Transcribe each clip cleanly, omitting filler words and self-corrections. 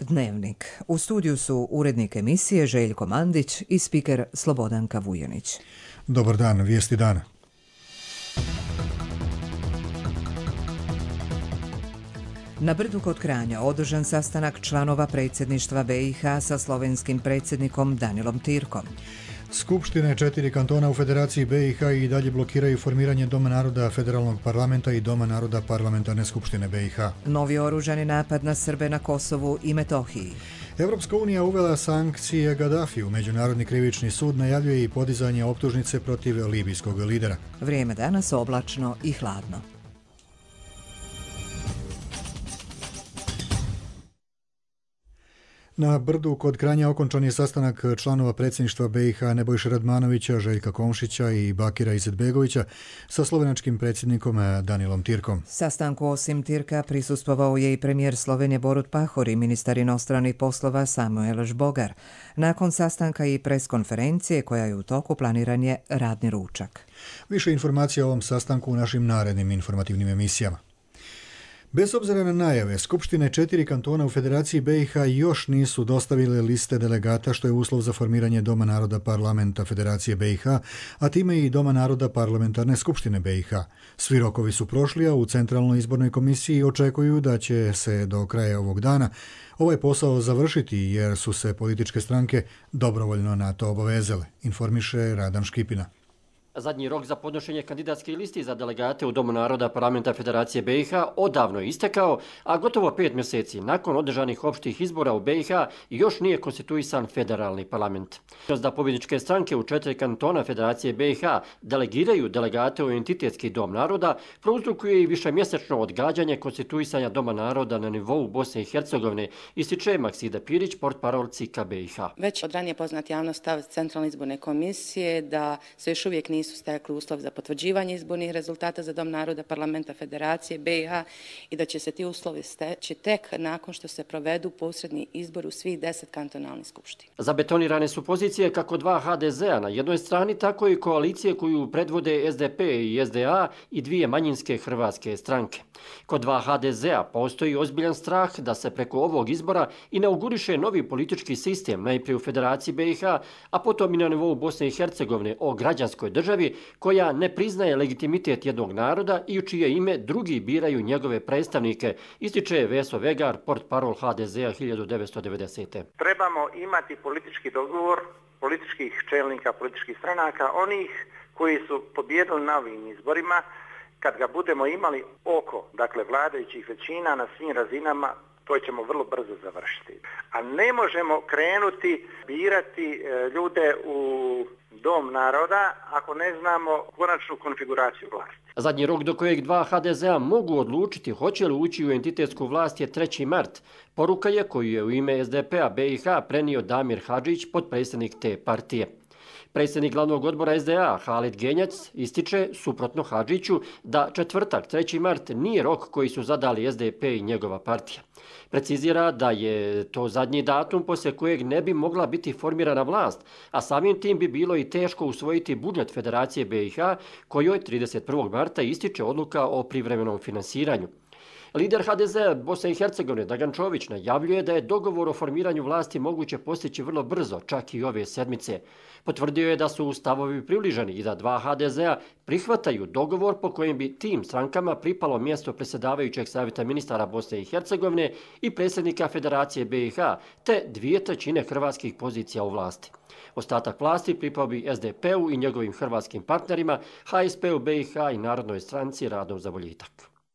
Dnevnik. U studiju su urednik emisije Željko Mandić i spiker Slobodanka Vujanić. Dobar dan, vijesti dana. Na Brdu kod Kranja održan sastanak članova predsjedništva BiH sa slovenskim predsjednikom Danilom Tirkom. Skupštine 4 kantona u Federaciji BiH i dalje blokiraju formiranje Doma naroda Federalnog parlamenta i Doma naroda Parlamentarne skupštine BiH. Novi oružani napad na Srbe na Kosovu i Metohiji. Europska unija uvela sankcije Gadafiju. Međunarodni krivični sud najavljuje i podizanje optužnice protiv libijskog lidera. Vrijeme danas oblačno i hladno. Na Brdu kod Kranja okončan je sastanak članova predsjedništva BiH Nebojše Radmanovića, Željka Komšića i Bakira Izetbegovića sa slovenačkim predsjednikom Danilom Tirkom. Sastanku osim Tirka prisustvovao je i premijer Slovenije Borut Pahor i ministar inostranih poslova Samuel Žbogar. Nakon sastanka i preskonferencije koja je u toku planiran je radni ručak. Više informacija o ovom sastanku u našim narednim informativnim emisijama. Bez obzira na najave, Skupštine 4 kantona u Federaciji BiH još nisu dostavile liste delegata, što je uslov za formiranje Doma naroda Parlamenta Federacije BiH, a time i Doma naroda Parlamentarne skupštine BiH. Svi rokovi su prošli, a u Centralnoj izbornoj komisiji očekuju da će se do kraja ovog dana ovaj posao završiti, jer su se političke stranke dobrovoljno na to obavezale, informiše Radan Škipina. Zadnji rok za podnošenje kandidatskih listi za delegate u Domu naroda Parlamenta Federacije BiH odavno je istekao, a gotovo 5 mjeseci nakon održanih opštih izbora u BiH još nije konstituisan federalni parlament. Da pobjedničke stranke u 4 kantona Federacije BiH delegiraju delegate u entitetski Dom naroda prouzrokuje i višemjesečno odgađanje konstituisanja Doma naroda na nivou Bosne i Hercegovine, ističe Maksida Pirić, portparol CIK BiH. Već od ranije poznat javnost stav Centralne izborne komisije da se još uvijek nisu stekli uslov za potvrđivanje izbornih rezultata za Dom naroda Parlamenta Federacije BiH i da će se ti uslovi steći tek nakon što se provedu posredni izbor u svih 10 kantonalnih skupština. Zabetonirane su pozicije kako 2 HDZ-a na jednoj strani, tako i koalicije koju predvode SDP i SDA i 2 manjinske hrvatske stranke. Kod 2 HDZ-a postoji ozbiljan strah da se preko ovog izbora inauguriše novi politički sistem, najprije u Federaciji BiH, a potom i na nivou Bosne i Hercegovine o građanskoj državi koja ne priznaje legitimitet jednog naroda i u čije ime drugi biraju njegove predstavnike, ističe Veso Vegar, portparol HDZ-a 1990. Trebamo imati politički dogovor političkih čelnika, političkih stranaka, onih koji su pobijedili na ovim izborima. Kad ga budemo imali oko, dakle vladajućih većina na svim razinama, to ćemo vrlo brzo završiti. A ne možemo krenuti birati ljude u Dom naroda ako ne znamo konačnu konfiguraciju vlasti. Zadnji rok do kojeg 2 HDZ-a mogu odlučiti hoće li ući u entitetsku vlast je 3. mart. Poruka je koju je u ime SDP-a BiH prenio Damir Hadžić, potpredsjednik te partije. Predsjednik glavnog odbora SDA Halid Genjac ističe, suprotno Hadžiću, da četvrtak 3. mart nije rok koji su zadali SDP i njegova partija. Precizira da je to zadnji datum poslije kojeg ne bi mogla biti formirana vlast, a samim tim bi bilo i teško usvojiti budžet Federacije BiH, kojoj 31. marta ističe odluka o privremenom finansiranju. Lider HDZ Bosne i Hercegovine Dragan Čović najavljuje da je dogovor o formiranju vlasti moguće postići vrlo brzo, čak i ove sedmice. Potvrdio je da su stavovi približeni i da 2 HDZ-a prihvataju dogovor po kojem bi tim strankama pripalo mjesto predsjedavajućeg savjeta ministara Bosne i Hercegovine i predsjednika Federacije BiH, te 2/3 hrvatskih pozicija u vlasti. Ostatak vlasti pripao bi SDP-u i njegovim hrvatskim partnerima, HSP-u BiH i Narodnoj stranci Radom za boljitak.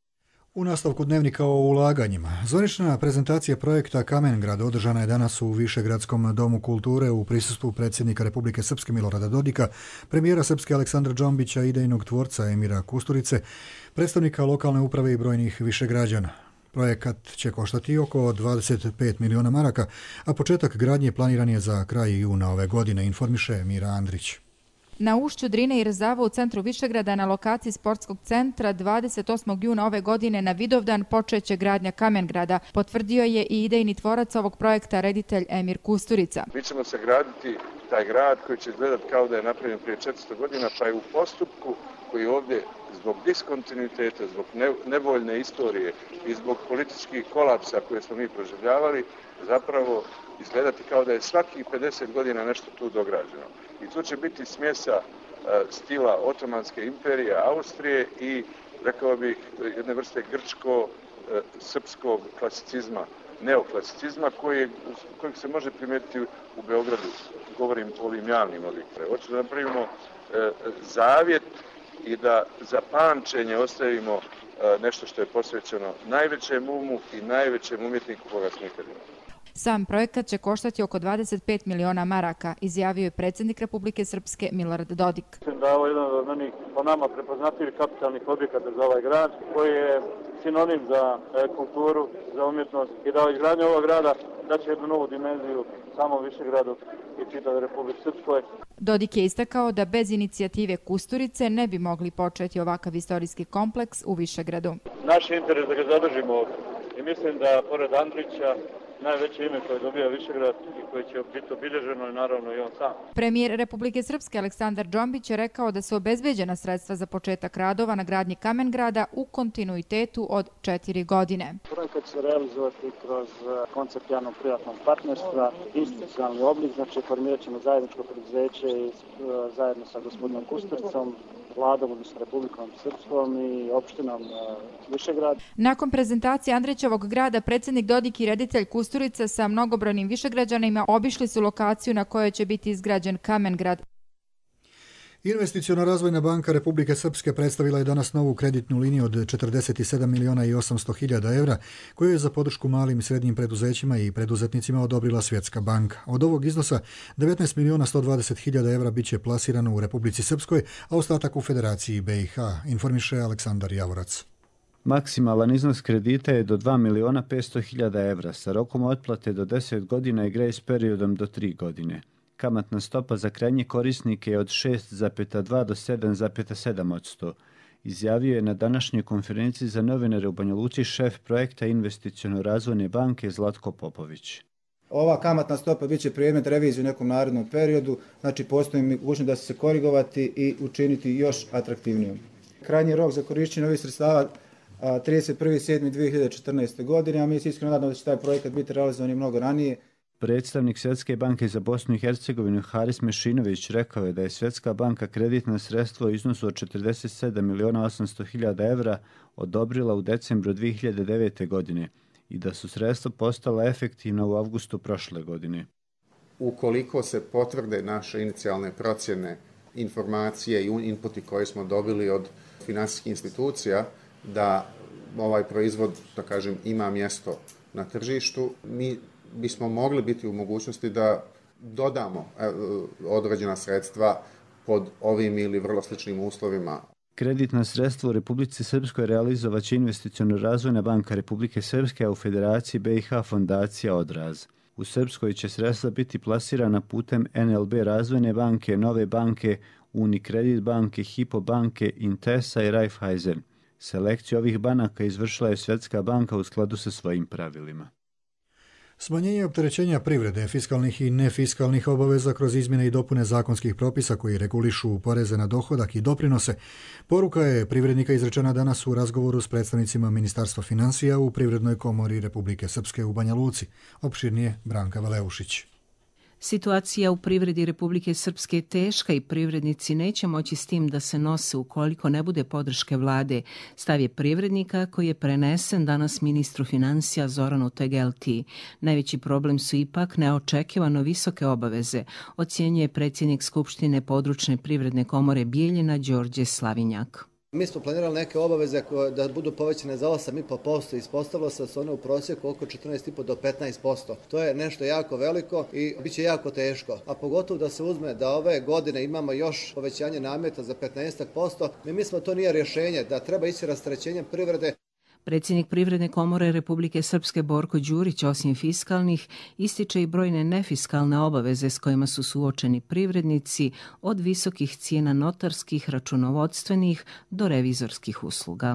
U nastavku dnevnika o ulaganjima. Zvanična prezentacija projekta Kamengrad održana je danas u Višegradskom domu kulture u prisustvu predsjednika Republike Srpske Milorada Dodika, premijera Srpske Aleksandra Džombića, idejnog tvorca Emira Kusturice, predstavnika lokalne uprave i brojnih Višegrađana. Projekat će koštati oko 25 miliona maraka, a početak gradnje planiran je za kraj juna ove godine, informiše Mira Andrić. Na ušću Drine i Rezava u centru Višegrada na lokaciji sportskog centra 28. juna ove godine na Vidovdan počeće gradnja Kamengrada, potvrdio je i idejni tvorac ovog projekta, reditelj Emir Kusturica. Mi ćemo sagraditi taj grad koji će izgledati kao da je napravljen prije 400 godina, pa je u postupku koji ovdje zbog diskontinuiteta, zbog nevoljne istorije i zbog političkih kolapsa koje smo mi proživljavali, zapravo izgledati kao da je svakih 50 godina nešto tu dograđeno. I tu će biti smjesa stila Otomanske imperije, Austrije i, rekao bih, jedne vrste grčko-srpskog klasicizma, neoklasicizma kojeg se može primijetiti u Beogradu. Govorim o ovim javnim objektima. Hoću da napravimo zavjet i da za pamćenje ostavimo nešto što je posvećeno najvećem umu i najvećem umjetniku koga smo ikad imali. Sam projekat će koštati oko 25 miliona maraka, izjavio je predsjednik Republike Srpske Milorad Dodik. Mislim da je ovo jedan od onih po nama prepoznatljivih kapitalnih objekata za ovaj grad, koji je sinonim za kulturu, za umjetnost i da izgradnja ovog grada daće jednu novu dimenziju samom Višegradu i čitavoj Republici Srpskoj. Dodik je istakao da bez inicijative Kusturice ne bi mogli početi ovakav istorijski kompleks u Višegradu. Naš je interes da ga zadržimo i mislim da pored Andrića najveće ime koje dobija Višegrad i koje će biti obilježeno je naravno i on sam. Premijer Republike Srpske Aleksandar Džombić je rekao da su obezbeđena sredstva za početak radova na gradnji Kamen-grada u kontinuitetu od 4 godine. Projekat će se realizovati kroz koncept javno-privatnog partnerstva, institucionalni oblik, znači formirat ćemo zajedničko preduzeće i zajedno sa gospodinom Kusturicom, Vladom, odnosno Republikom Srpskom i opštinom Višegrad. Nakon prezentacije Andrićevog grada, predsjednik Dodik i reditelj Kusturica sa mnogobrojnim Višegrađanima obišli su lokaciju na kojoj će biti izgrađen Kamen-grad. Investiciona razvojna banka Republike Srpske predstavila je danas novu kreditnu liniju od 47 miliona i 800 hiljada evra, koju je za podršku malim i srednjim preduzećima i preduzetnicima odobrila Svjetska banka. Od ovog iznosa 19 miliona 120 hiljada evra biće plasirano u Republici Srpskoj, a ostatak u Federaciji BiH, informiše Aleksandar Javorac. Maksimalan iznos kredita je do 2 miliona 500 hiljada evra, sa rokom otplate do 10 godina i grace periodom do 3 godine. Kamatna stopa za krajnje korisnike je od 6,2 do 7,7%, izjavio je na današnjoj konferenciji za novinare u Banja Luci šef projekta Investiciono-razvojne banke Zlatko Popović. Ova kamatna stopa biće predmet revizije u nekom narednom periodu, znači postoji mogućnost da će se korigovati i učiniti još atraktivnijom. Krajnji rok za korišćenje ovih sredstava 31.7.2014. godine, a mi se iskreno nadamo da će taj projekat biti realizovan i mnogo ranije. Predstavnik Svjetske banke za Bosnu i Hercegovinu Haris Mešinović rekao je da je Svjetska banka kreditno sredstvo u iznosu od 47 miliona 800 hiljada evra odobrila u decembru 2009. godine i da su sredstva postala efektivna u avgustu prošle godine. Ukoliko se potvrde naše inicijalne procjene, informacije i inputi koje smo dobili od finansijskih institucija da ovaj proizvod, da kažem, ima mjesto na tržištu, mi bismo mogli biti u mogućnosti da dodamo određena sredstva pod ovim ili vrlo sličnim uslovima. Kreditna sredstva u Republici Srpskoj realizovat će Investiciono-razvojna banka Republike Srpske, a u Federaciji BiH fondacija Odraz. U Srpskoj će sredstva biti plasirana putem NLB razvojne banke, Nove banke, Unikredit banke, Hypo banke, Intesa i Raiffeisen. Selekciju ovih banaka izvršila je Svjetska banka u skladu sa svojim pravilima. Smanjenje opterećenja privrede, fiskalnih i nefiskalnih obaveza kroz izmjene i dopune zakonskih propisa koji regulišu poreze na dohodak i doprinose, poruka je privrednika izrečena danas u razgovoru s predstavnicima Ministarstva financija u Privrednoj komori Republike Srpske u Banja Luci. Opširnije Branka Valeušić. Situacija u privredi Republike Srpske je teška i privrednici neće moći s tim da se nose ukoliko ne bude podrške vlade. Stav je privrednika koji je prenesen danas ministru financija Zoranu Tegelti. Najveći problem su ipak neočekivano visoke obaveze, ocjenjuje predsjednik Skupštine područne privredne komore Bijeljina Đorđe Slavinjak. Mi smo planirali neke obaveze da budu povećane za 8,5%, ispostavilo se da su one u prosjeku oko 14,5 do 15%. To je nešto jako veliko i bit će jako teško. A pogotovo da se uzme da ove godine imamo još povećanje nameta za 15%, mi mislimo da to nije rješenje, da treba ići rasterećenjem privrede. Predsjednik Privredne komore Republike Srpske Borko Đurić, osim fiskalnih, ističe i brojne nefiskalne obaveze s kojima su suočeni privrednici, od visokih cijena notarskih, računovodstvenih do revizorskih usluga.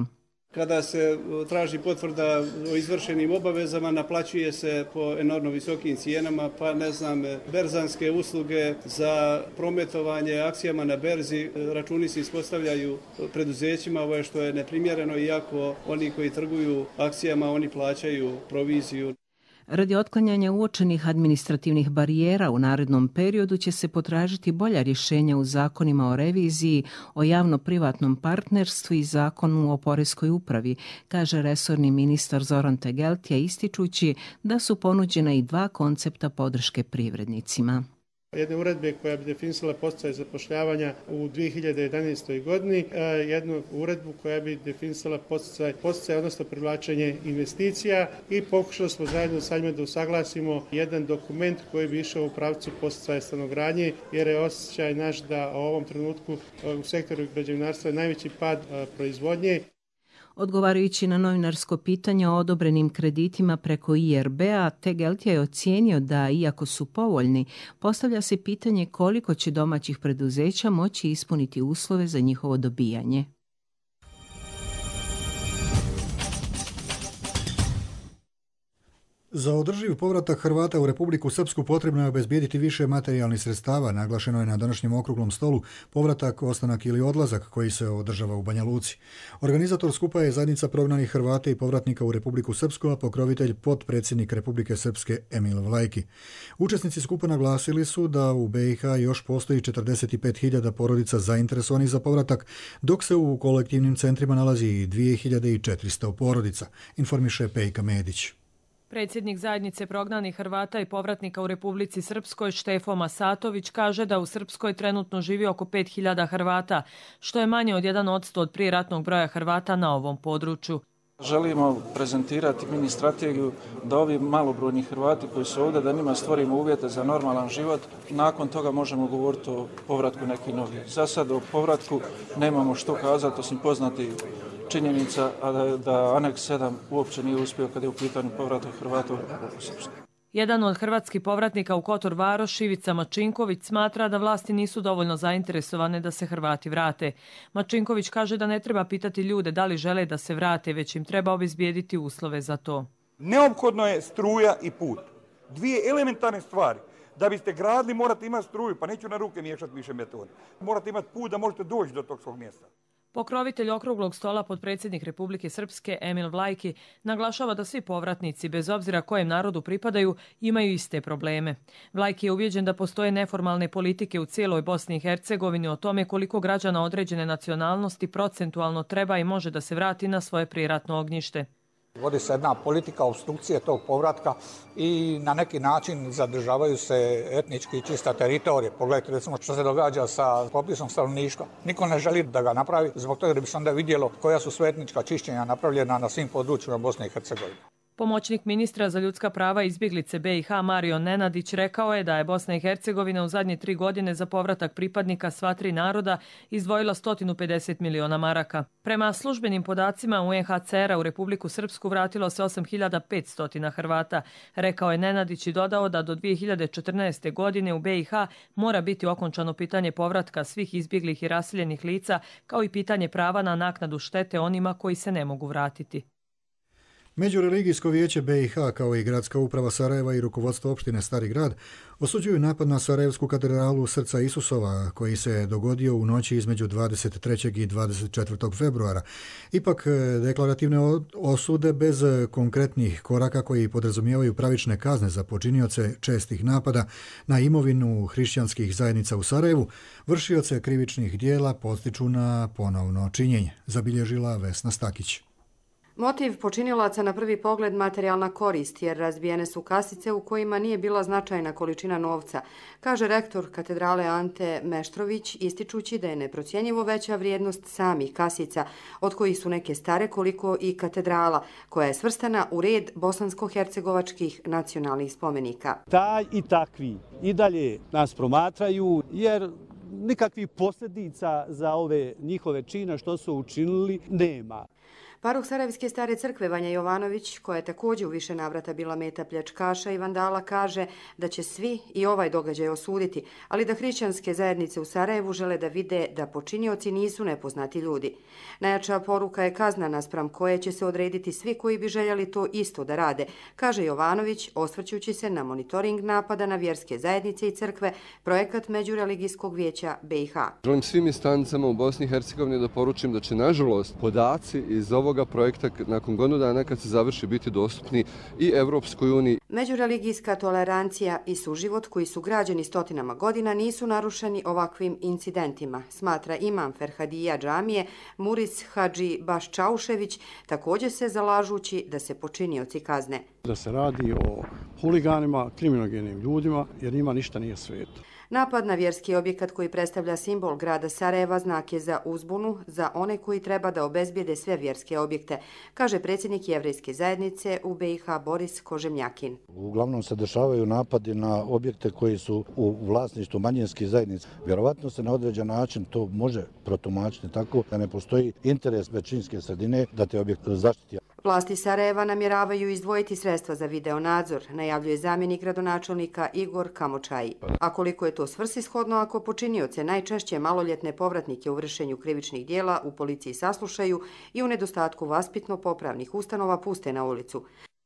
Kada se traži potvrda o izvršenim obavezama, naplaćuje se po enormno visokim cijenama, pa berzanske usluge za prometovanje akcijama na berzi, računi se ispostavljaju preduzećima, ovo je što je neprimjereno, iako oni koji trguju akcijama, oni plaćaju proviziju. Radi otklanjanja uočenih administrativnih barijera u narednom periodu će se potražiti bolja rješenja u zakonima o reviziji, o javno-privatnom partnerstvu i zakonu o poreskoj upravi, kaže resorni ministar Zoran Tegeltija, ističući da su ponuđena i 2 koncepta podrške privrednicima. Jedne uredbe koja bi definisala podsticaj zapošljavanja u 2011. godini, jednu uredbu koja bi definisala podsticaj, odnosno privlačenje investicija, i pokušali smo zajedno sa njima da usaglasimo jedan dokument koji bi išao u pravcu podsticaja stanogradnje, jer je osjećaj naš da u ovom trenutku u sektoru građevinarstva je najveći pad proizvodnje. Odgovarajući na novinarsko pitanje o odobrenim kreditima preko IRB-a, Tegeltija je ocijenio da, iako su povoljni, postavlja se pitanje koliko će domaćih preduzeća moći ispuniti uslove za njihovo dobijanje. Za održiv povratak Hrvata u Republiku Srpsku potrebno je obezbijediti više materijalnih sredstava, naglašeno je na današnjem okruglom stolu povratak, ostanak ili odlazak koji se održava u Banja Luci. Organizator skupa je zajednica prognanih Hrvata i povratnika u Republiku Srpsku, a pokrovitelj potpredsjednik Republike Srpske Emil Vlajki. Učesnici skupa naglasili su da u BiH još postoji 45.000 porodica zainteresovanih za povratak, dok se u kolektivnim centrima nalazi 2.400 porodica, informiše Pejka Medić. Predsjednik zajednice prognanih Hrvata i povratnika u Republici Srpskoj Štefo Masatović kaže da u Srpskoj trenutno živi oko 5.000 Hrvata, što je manje od 1% od prijeratnog broja Hrvata na ovom području. Želimo prezentirati mini strategiju da ovi malobrojni Hrvati koji su ovdje, da njima stvorimo uvjete za normalan život. Nakon toga možemo govoriti o povratku nekih novih. Za sad o povratku nemamo što kazati, osim poznati činjenica da Aneks 7 uopće nije uspio kada je u pitanju povratak Hrvata u Republiku Srpsku. Jedan od hrvatskih povratnika u Kotor Varoš, Ivica Mačinković, smatra da vlasti nisu dovoljno zainteresovane da se Hrvati vrate. Mačinković kaže da ne treba pitati ljude da li žele da se vrate, već im treba obezbijediti uslove za to. Neophodno je struja i put. 2 elementarne stvari. Da biste gradili morate imati struju, pa neću na ruke miješati više metode. Morate imati put da možete doći do tog svog mjesta. Pokrovitelj okruglog stola, potpredsjednik Republike Srpske Emil Vlajki, naglašava da svi povratnici, bez obzira kojem narodu pripadaju, imaju iste probleme. Vlajki je uvjeđen da postoje neformalne politike u cijeloj Bosni i Hercegovini o tome koliko građana određene nacionalnosti procentualno treba i može da se vrati na svoje prijeratno ognjište. Vodi se jedna politika opstrukcije tog povratka i na neki način zadržavaju se etnički čista teritorije. Pogledajte recimo što se događa sa popisom stanovništva. Niko ne želi da ga napravi, zbog toga da bi se onda vidjelo koja su sve etnička čišćenja napravljena na svim područjima Bosne i Hercegovine. Pomoćnik ministra za ljudska prava i izbjeglice BiH Mario Nenadić rekao je da je Bosna i Hercegovina u zadnje 3 godine za povratak pripadnika sva 3 naroda izdvojila 150 miliona maraka. Prema službenim podacima UNHCR-a u Republiku Srpsku vratilo se 8.500 Hrvata. Rekao je Nenadić i dodao da do 2014. godine u BiH mora biti okončano pitanje povratka svih izbjeglih i raseljenih lica, kao i pitanje prava na naknadu štete onima koji se ne mogu vratiti. Međureligijsko vijeće BiH kao i gradska uprava Sarajeva i rukovodstvo opštine Stari grad osuđuju napad na Sarajevsku katedralu Srca Isusova koji se dogodio u noći između 23. i 24. februara. Ipak deklarativne osude bez konkretnih koraka koji podrazumijevaju pravične kazne za počinioce čestih napada na imovinu hrišćanskih zajednica u Sarajevu, vršioce krivičnih dijela podstiču na ponovno činjenje, zabilježila Vesna Stakić. Motiv počinilaca na prvi pogled materijalna korist, jer razbijene su kasice u kojima nije bila značajna količina novca, kaže rektor katedrale Ante Meštrović, ističući da je neprocjenjivo veća vrijednost samih kasica, od kojih su neke stare koliko i katedrala, koja je svrstana u red bosansko-hercegovačkih nacionalnih spomenika. Taj i takvi i dalje nas promatraju, jer nikakvih posljedica za ove njihove čine što su učinili nema. Paroh Sarajevske stare crkve Vanja Jovanović, koja je također u više navrata bila meta pljačkaša i vandala, kaže da će svi i ovaj događaj osuditi, ali da hrišćanske zajednice u Sarajevu žele da vide da počinioci nisu nepoznati ljudi. Najjača poruka je kazna naspram koje će se odrediti svi koji bi željeli to isto da rade, kaže Jovanović, osvrćući se na monitoring napada na vjerske zajednice i crkve, projekat Međureligijskog vijeća BiH. Želim svim instancama u Bosni i Hercegovini da poručim da će, nažalost, podaci iz ovoga projekta nakon godinu dana kad se završi biti dostupni i Evropskoj uniji. Međureligijska tolerancija i suživot koji su građeni stotinama godina nisu narušeni ovakvim incidentima, smatra imam Ferhadija džamije Muris Hadži Baščaušević, također se zalažući da se počinioci kazne. Da se radi o huliganima, kriminogenim ljudima, jer njima ništa nije sveto. Napad na vjerski objekat koji predstavlja simbol grada Sarajeva znak je za uzbunu za one koji treba da obezbijede sve vjerske objekte, kaže predsjednik Jevrejske zajednice u BiH Boris Kožemljakin. Uglavnom se dešavaju napadi na objekte koji su u vlasništvu manjinskih zajednica. Vjerovatno se na određen način to može protumačiti tako da ne postoji interes većinske sredine da te objekte zaštiti. Vlasti Sarajeva namjeravaju izdvojiti sredstva za videonadzor, najavljuje zamjenik gradonačelnika Igor Kamočaji. A koliko je to svrsishodno ako počinioce, najčešće maloljetne povratnike u vršenju krivičnih dijela u policiji saslušaju i u nedostatku vaspitno-popravnih ustanova puste na ulicu.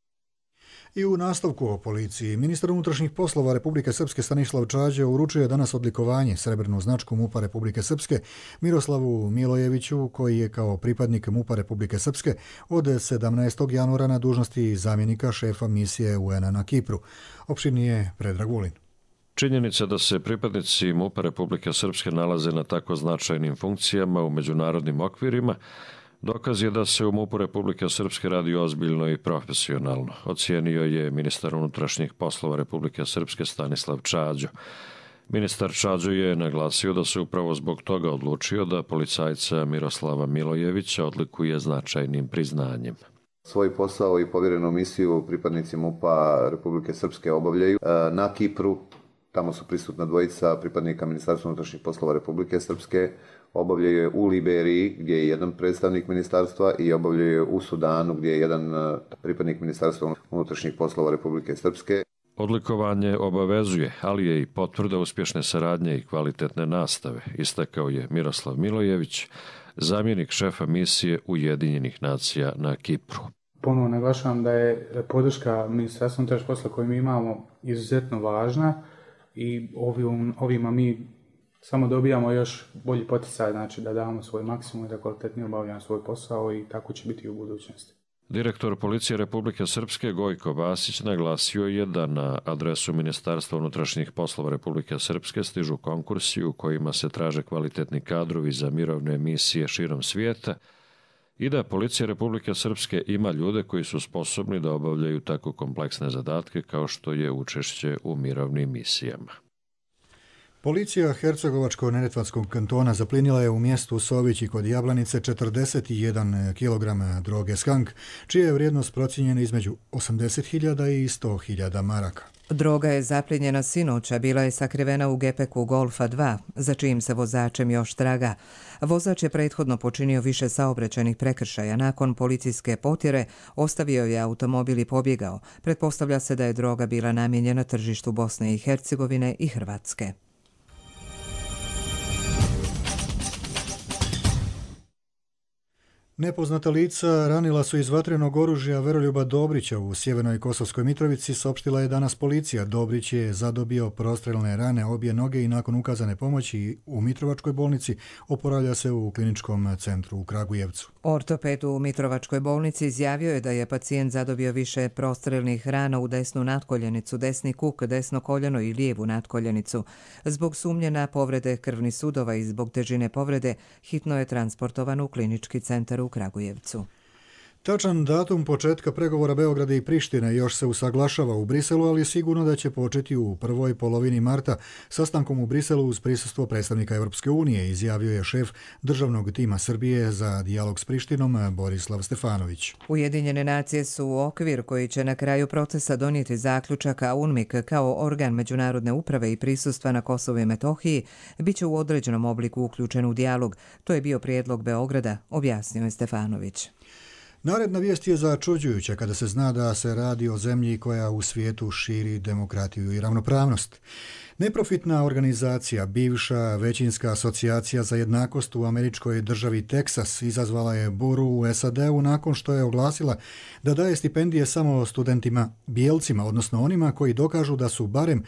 I u nastavku o policiji, ministar unutrašnjih poslova Republike Srpske Stanislav Čađa uručuje danas odlikovanje srebrnu značku MUP-a Republike Srpske Miroslavu Milojeviću, koji je kao pripadnik MUP-a Republike Srpske od 17. januara na dužnosti zamjenika šefa misije UN-a na Kipru. Opširnije Predrag Vulin. Činjenica da se pripadnici MUP-a Republike Srpske nalaze na tako značajnim funkcijama u međunarodnim okvirima dokaz je da se u MUP-u Republike Srpske radi ozbiljno i profesionalno, ocijenio je ministar unutrašnjih poslova Republike Srpske Stanislav Čađo. Ministar Čađo je naglasio da se upravo zbog toga odlučio da policajca Miroslava Milojevića odlikuje značajnim priznanjem. Svoj posao i povjerenu misiju pripadnici MUP-a Republike Srpske obavljaju na Kipru. Tamo su prisutna dvojica pripadnika Ministarstva unutrašnjih poslova Republike Srpske, obavljaju je u Liberiji gdje je jedan predstavnik ministarstva i obavljaju je u Sudanu gdje je jedan pripadnik Ministarstva unutrašnjih poslova Republike Srpske. Odlikovanje obavezuje, ali je i potvrda uspješne saradnje i kvalitetne nastave, istakao je Miroslav Milojević, zamjenik šefa misije Ujedinjenih nacija na Kipru. Ponovno naglašavam da je podrška Ministarstva unutrašnjih poslova koju mi imamo izuzetno važna i ovima mi samo dobijamo još bolji poticaj, znači da damo svoj maksimum i da kvalitetnije obavljamo svoj posao i tako će biti i u budućnosti. Direktor Policije Republike Srpske Gojko Vasić naglasio je da na adresu Ministarstva unutrašnjih poslova Republike Srpske stižu konkursi u kojima se traže kvalitetni kadrovi za mirovne misije širom svijeta i da Policija Republike Srpske ima ljude koji su sposobni da obavljaju tako kompleksne zadatke kao što je učešće u mirovnim misijama. Policija Hercegovačko-Neretvanskog kantona zaplinila je u mjestu Sovići kod Jablanice 41 kg droge skank, čija je vrijednost procijenjena između 80.000 i 100.000 maraka. Droga je zapljenjena sinoć, a bila je sakrivena u gepeku Golfa 2, za čijim se vozačem još traga. Vozač je prethodno počinio više saobraćajnih prekršaja. Nakon policijske potjere ostavio je automobil i pobjegao. Pretpostavlja se da je droga bila namijenjena tržištu Bosne i Hercegovine i Hrvatske. Nepoznata lica ranila su iz vatrenog oružja Veroljuba Dobrića u Sjevernoj Kosovskoj Mitrovici, saopštila je danas policija. Dobrić je zadobio prostrelne rane obje noge i nakon ukazane pomoći u Mitrovačkoj bolnici oporavlja se u kliničkom centru u Kragujevcu. Ortoped u Mitrovačkoj bolnici izjavio je da je pacijent zadobio više prostrelnih rana u desnu natkoljenicu, desni kuk, desno koljeno i lijevu natkoljenicu. Zbog sumnje na povrede krvnih sudova i zbog težine povrede hitno je transportovan u klinički centar u Kragujevcu. Tačan datum početka pregovora Beograda i Prištine još se usaglašava u Briselu, ali sigurno da će početi u prvoj polovini marta sastankom u Briselu uz prisustvo predstavnika Europske unije, izjavio je šef državnog tima Srbije za dijalog s Prištinom Borislav Stefanović. Ujedinjene nacije su okvir koji će na kraju procesa donijeti zaključaka UNMIK kao organ međunarodne uprave i prisustva na Kosovu i Metohiji bit će u određenom obliku uključen u dijalog. To je bio prijedlog Beograda, objasnio je Stefanović. Naredna vijest je začuđujuća kada se zna da se radi o zemlji koja u svijetu širi demokratiju i ravnopravnost. Neprofitna organizacija, bivša većinska asocijacija za jednakost u američkoj državi Teksas, izazvala je buru u SAD-u nakon što je oglasila da daje stipendije samo studentima bijelcima, odnosno onima koji dokažu da su barem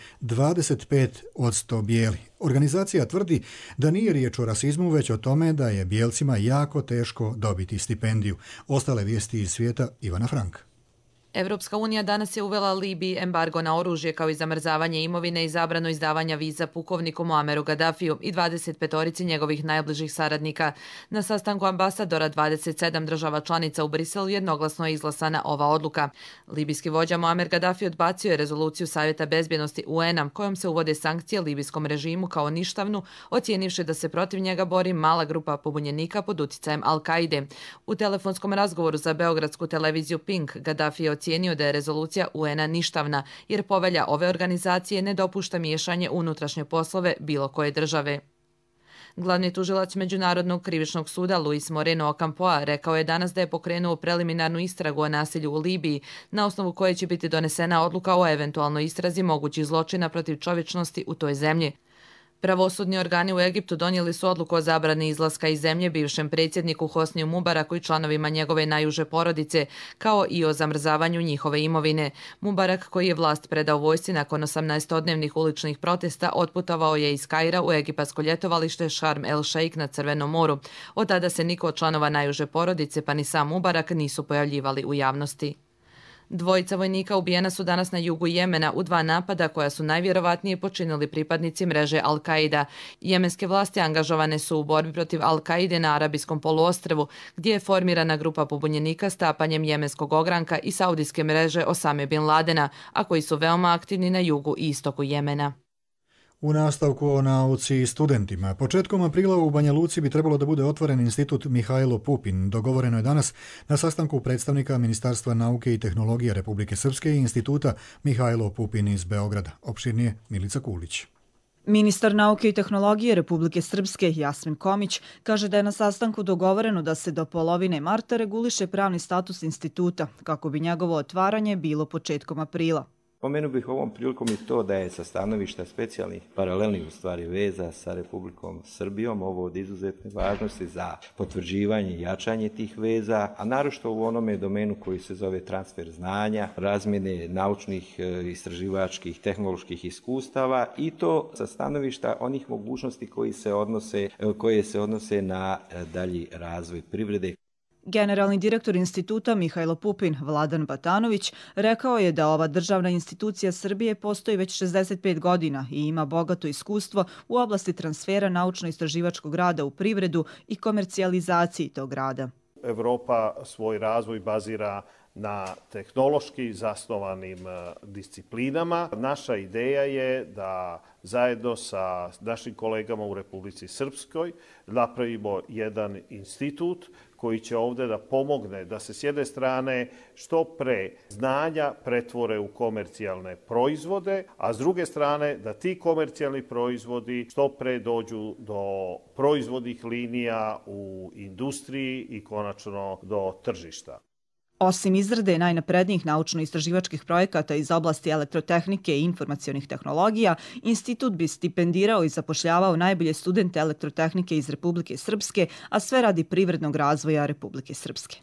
25% bijeli. Organizacija tvrdi da nije riječ o rasizmu, već o tome da je bijelcima jako teško dobiti stipendiju. Ostale vijesti iz svijeta, Ivana Frank. Evropska unija danas je uvela Libiji embargo na oružje kao i zamrzavanje imovine i zabranu izdavanja viza pukovniku Muameru Gaddafiju i 25 njegovih najbližih saradnika. Na sastanku ambasadora 27 država članica u Briselu jednoglasno je izglasana ova odluka. Libijski vođa Muamer Gaddafi odbacio je rezoluciju Savjeta bezbjednosti UN-a kojom se uvode sankcije libijskom režimu kao ništavnu, ocijenivši da se protiv njega bori mala grupa pobunjenika pod uticajem Al-Kaide. U telefonskom razgovoru za beogradsku televiziju Pink, Gaddafi je ocijenio da je rezolucija UN-a ništavna, jer povelja ove organizacije ne dopušta miješanje u unutrašnje poslove bilo koje države. Glavni tužilac Međunarodnog krivičnog suda Luis Moreno Ocampoa rekao je danas da je pokrenuo preliminarnu istragu o nasilju u Libiji, na osnovu koje će biti donesena odluka o eventualnoj istrazi mogućih zločina protiv čovječnosti u toj zemlji. Pravosudni organi u Egiptu donijeli su odluku o zabrani izlaska iz zemlje bivšem predsjedniku Hosniju Mubaraku i članovima njegove najuže porodice, kao i o zamrzavanju njihove imovine. Mubarak, koji je vlast predao vojsci nakon 18-dnevnih uličnih protesta, otputovao je iz Kaira u egipatsko ljetovalište Sharm el Sheikh na Crvenom moru. Od tada se niko od članova najuže porodice, pa ni sam Mubarak, nisu pojavljivali u javnosti. Dvojica vojnika ubijena su danas na jugu Jemena u 2 napada koja su najvjerovatnije počinili pripadnici mreže Al-Kaida. Jemenske vlasti angažovane su u borbi protiv Al-Kaide na Arabijskom poluostrvu, gdje je formirana grupa pobunjenika stapanjem jemenskog ogranka i saudijske mreže Osame bin Ladena, a koji su veoma aktivni na jugu i istoku Jemena. U nastavku o nauci i studentima. Početkom aprila u Banja Luci bi trebalo da bude otvoren institut Mihajlo Pupin. Dogovoreno je danas na sastanku predstavnika Ministarstva nauke i tehnologije Republike Srpske i instituta Mihajlo Pupin iz Beograda. Opširnije Milica Kulić. Ministar nauke i tehnologije Republike Srpske Jasmin Komić kaže da je na sastanku dogovoreno da se do polovine marta reguliše pravni status instituta, kako bi njegovo otvaranje bilo početkom aprila. Pomenuo bih ovom prilikom i to da je sa stanovišta specijalnih paralelnih u stvari veza sa Republikom Srbijom ovo od izuzetne važnosti za potvrđivanje i jačanje tih veza, a naročito u onome domenu koji se zove transfer znanja, razmjene naučnih, istraživačkih, tehnoloških iskustava i to sa stanovišta onih mogućnosti koje se odnose na dalji razvoj privrede. Generalni direktor instituta Mihajlo Pupin, Vladan Batanović, rekao je da ova državna institucija Srbije postoji već 65 godina i ima bogato iskustvo u oblasti transfera naučno-istraživačkog rada u privredu i komercijalizaciji tog rada. Evropa svoj razvoj bazira na tehnološki zasnovanim disciplinama. Naša ideja je da zajedno sa našim kolegama u Republici Srpskoj napravimo jedan institut koji će ovdje da pomogne da se s jedne strane što pre znanja pretvore u komercijalne proizvode, a s druge strane da ti komercijalni proizvodi što pre dođu do proizvodnih linija u industriji i konačno do tržišta. Osim izrade najnaprednijih naučno-istraživačkih projekata iz oblasti elektrotehnike i informacionih tehnologija, institut bi stipendirao i zapošljavao najbolje studente elektrotehnike iz Republike Srpske, a sve radi privrednog razvoja Republike Srpske.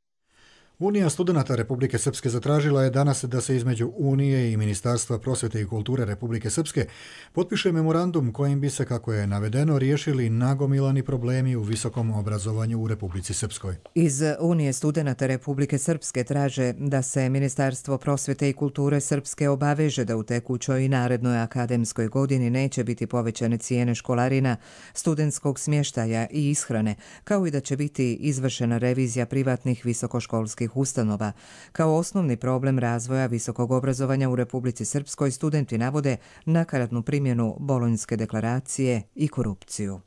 Unija studenata Republike Srpske zatražila je danas da se između Unije i Ministarstva prosvjete i kulture Republike Srpske potpiše memorandum kojim bi se, kako je navedeno, riješili nagomilani problemi u visokom obrazovanju u Republici Srpskoj. Iz Unije studenata Republike Srpske traže da se Ministarstvo prosvjete i kulture Srpske obaveže da u tekućoj i narednoj akademskoj godini neće biti povećane cijene školarina, studentskog smještaja i ishrane, kao i da će biti izvršena revizija privatnih visokoškolskih ustanova. Kao osnovni problem razvoja visokog obrazovanja u Republici Srpskoj studenti navode nakaradnu primjenu Bolonjske deklaracije i korupciju.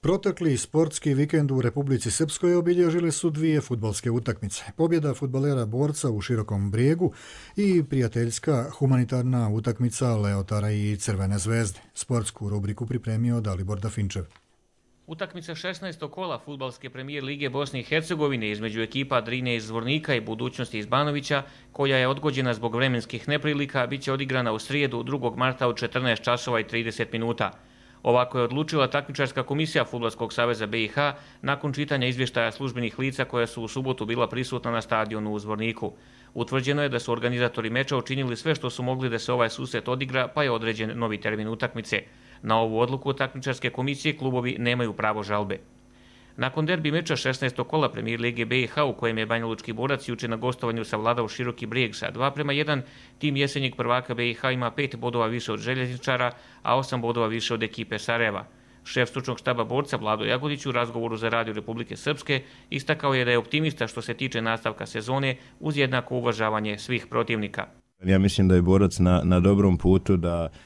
Protekli sportski vikend u Republici Srpskoj obilježile su dvije fudbalske utakmice. Pobjeda fudbalera Borca u Širokom Brijegu i prijateljska humanitarna utakmica Leotara i Crvene zvezde. Sportsku rubriku pripremio Dalibor Dafinčev. Utakmica 16. kola fudbalske premijer Lige Bosne i Hercegovine između ekipa Drine iz Zvornika i Budućnosti iz Banovića, koja je odgođena zbog vremenskih neprilika, bit će odigrana u srijedu 2. marta u 14 časova i 30 minuta. Ovako je odlučila takmičarska komisija Fudbalskog saveza BiH nakon čitanja izvještaja službenih lica koja su u subotu bila prisutna na stadionu u Zvorniku. Utvrđeno je da su organizatori meča učinili sve što su mogli da se ovaj susret odigra, pa je određen novi termin utakmice. Na ovu odluku takmičarske komisije klubovi nemaju pravo žalbe. Nakon derbi meča 16. kola premijer Lige BiH u kojem je Banjalučki Borac juče na gostovanju savladao Široki Brijeg sa 2:1, tim jesenjeg prvaka BiH ima 5 bodova više od Željezničara, a 8 bodova više od ekipe Sarajeva. Šef stručnog štaba Borca Vlado Jagodić u razgovoru za Radio Republike Srpske istakao je da je optimista što se tiče nastavka sezone uz jednako uvažavanje svih protivnika. Ja mislim da je Borac na dobrom putu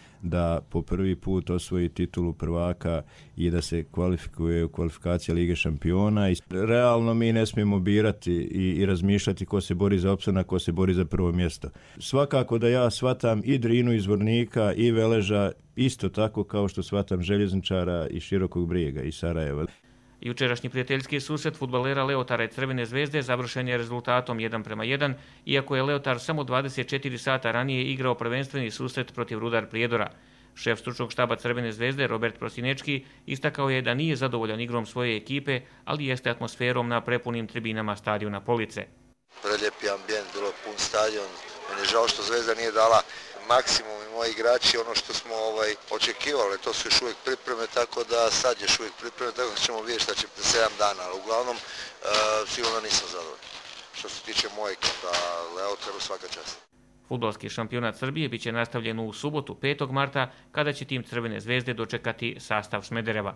da po prvi put osvoji titulu prvaka i da se kvalifikuje u kvalifikacije Lige šampiona. Realno mi ne smijemo birati i razmišljati ko se bori za opstanak, ko se bori za prvo mjesto. Svakako da ja shvatam i Drinu iz Zvornika i Veleža isto tako kao što shvatam Željezničara i Širokog Brijega i Sarajeva. Jučerašnji prijateljski susret fudbalera Leotara i Crvene zvezde završen je rezultatom 1:1, iako je Leotar samo 24 sata ranije igrao prvenstveni susret protiv Rudar Prijedora. Šef stručnog štaba Crvene zvezde Robert Prosinečki istakao je da nije zadovoljan igrom svoje ekipe, ali jeste atmosferom na prepunim tribinama stadiona Police. Prelijepi ambijent, bilo pun stadion. Meni je žao što Zvezda nije dala maksimum i moji igrači ono što smo očekivali. To su još uvijek pripreme, tako da sad još uvijek pripreme, tako da ćemo vidjeti šta će 7 dana. Ali uglavnom, sigurno nisam zadovoljan. Što se tiče moje ekipa, Leotaru svaka čast. Fudbalski šampionat Srbije bit će nastavljen u subotu 5. marta, kada će tim Crvene zvezde dočekati sastav Smedereva.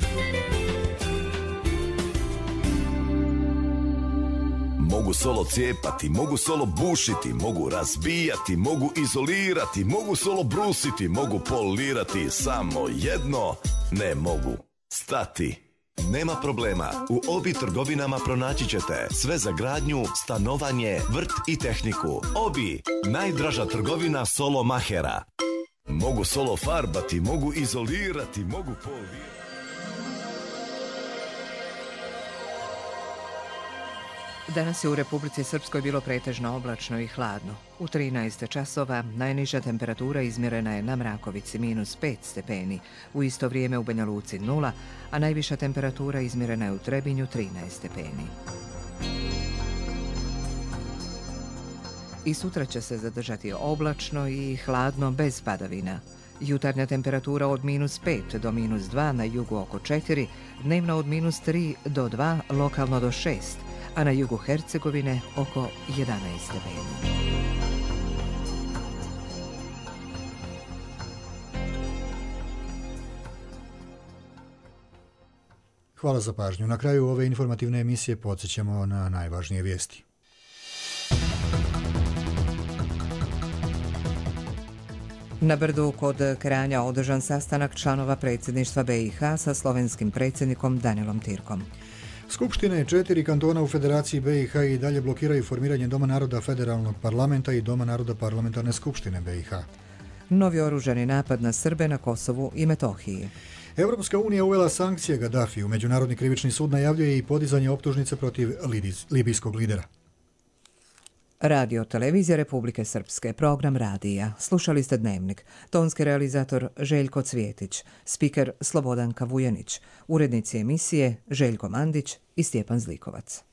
Mogu solo cijepati, mogu solo bušiti, mogu razbijati, mogu izolirati, mogu solo brusiti, mogu polirati, samo jedno ne mogu stati. Nema problema, u Obi trgovinama pronaći ćete sve za gradnju, stanovanje, vrt i tehniku. Obi, najdraža trgovina solo mahera. Mogu solo farbati, mogu izolirati, mogu polirati. Danas je u Republici Srpskoj bilo pretežno oblačno i hladno. U 13 časova najniža temperatura izmjerena je na Mrakovici -5 stepeni, u isto vrijeme u Banja Luci 0, a najviša temperatura izmjerena je u Trebinju 13 stepeni. I sutra će se zadržati oblačno i hladno bez padavina. Jutarnja temperatura od -5 do -2, na jugu oko 4, dnevno od -3 do 2, lokalno do 6, a na jugu Hercegovine oko 11 stepeni. Hvala za pažnju. Na kraju ove informativne emisije podsjećamo na najvažnije vijesti. Na Brdu kod Kranja održan sastanak članova predsjedništva BiH sa slovenskim predsjednikom Danilom Tirkom. Skupštine 4 kantona u Federaciji BiH i dalje blokiraju formiranje Doma naroda Federalnog parlamenta i Doma naroda Parlamentarne skupštine BiH. Novi oružani napad na Srbe na Kosovu i Metohiji. Europska unija uvela sankcije Gaddafiju. Međunarodni krivični sud najavljuje i podizanje optužnice protiv libijskog lidera. Radio Televizija Republike Srpske, program radija. Slušali ste Dnevnik. Tonski realizator Željko Cvjetić, spiker Slobodanka Vujanić, urednici emisije Željko Mandić i Stjepan Zlikovac.